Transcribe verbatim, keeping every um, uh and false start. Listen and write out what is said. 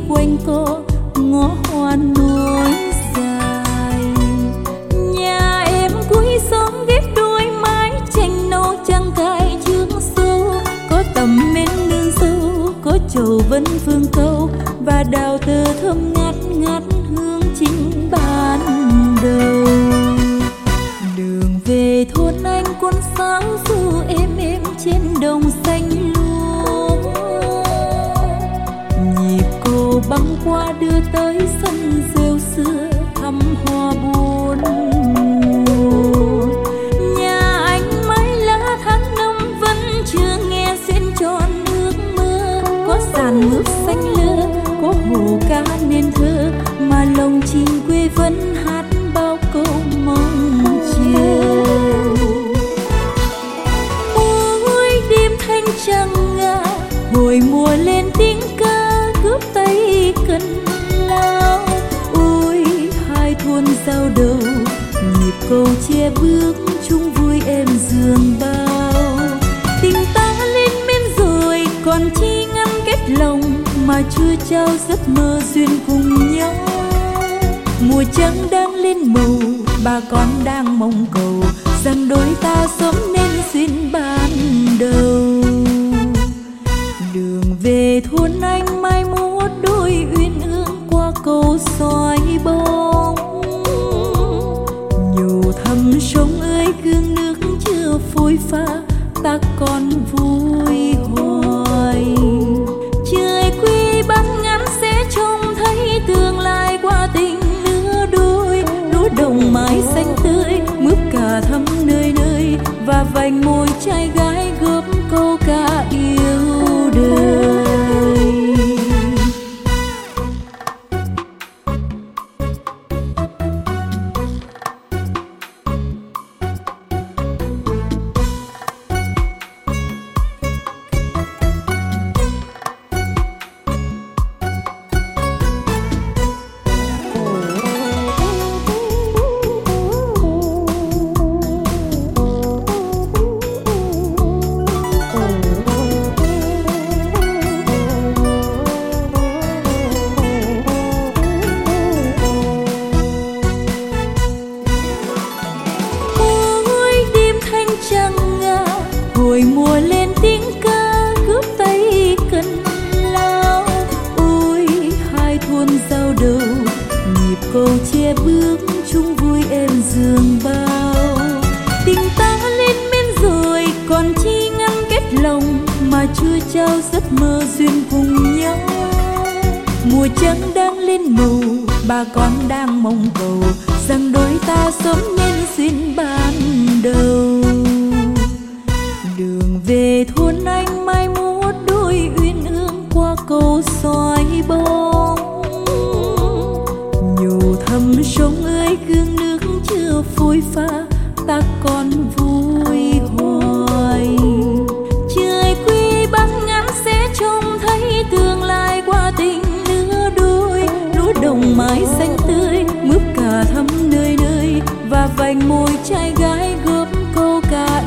quanh co ngõ hoa nối dài. Nhà em cuối xóm ghép đôi mái tranh nâu trăng cài chương sâu, có tầm mến nương dâu, có trầu vân phương câu và đào tơ thơm ngát ngát hương chính ban đầu. Đường về thôn anh con sáng du êm êm trên đồng xanh lúa, nhịp cô băng qua đưa tới sân rêu xưa thăm hoa buồn. Nhà anh mái lá tháng năm vẫn chưa nghe xuyên tròn nước mưa, có sàn mướp xanh lơ, có hồ cá nên thơ mà lòng chim quê vẫn hát bao câu mong chiều. Ôi đêm thanh trăng ngà, hồi mùa lên tiếng ca cướp tay cần lao. Ôi hai thôn giao đầu, nhịp cầu chia bước chung vui em giường bao. Tình ta lên men rồi còn chi ngăn kết lòng, mà chưa trao giấc mơ duyên cùng nhau. Mùa trăng đang lên màu, bà con đang mong cầu rằng đôi ta sớm nên duyên ban đầu. Đường về thôn anh mai mốt đôi uyên ương qua cầu xoay bóng. Nhiều thầm sông ơi gương nước chưa phôi pha, ta còn vui hoài. Trời quy ban ngắn sẽ trông thấy tương lai qua tình lứa đôi. Lúa đồng mái xanh tươi mướp cà thắm nơi nơi, và vành môi trai gái góp câu ca yêu đời. Hồi mùa lên tiếng ca cướp tay cần lao. Ôi hai thôn giao đầu, nhịp cầu chia bước chung vui em giường bao. Tình ta lên men rồi còn chi ngăn kết lòng, mà chưa trao giấc mơ duyên cùng nhau. Mùa trăng đang lên màu, bà con đang mong cầu rằng đôi ta sớm nên duyên ban đầu. Đường về thôn anh mai mốt đôi uyên ương qua cầu xoay bóng. Nhiều thầm sông ơi gương nước chưa phôi pha, ta còn vui hoài. Trời quy ban ngắn sẽ trông thấy tương lai qua tình lứa đôi. Lúa đồng mái xanh tươi mướp cà thắm nơi nơi, và vành môi trai gái góp câu ca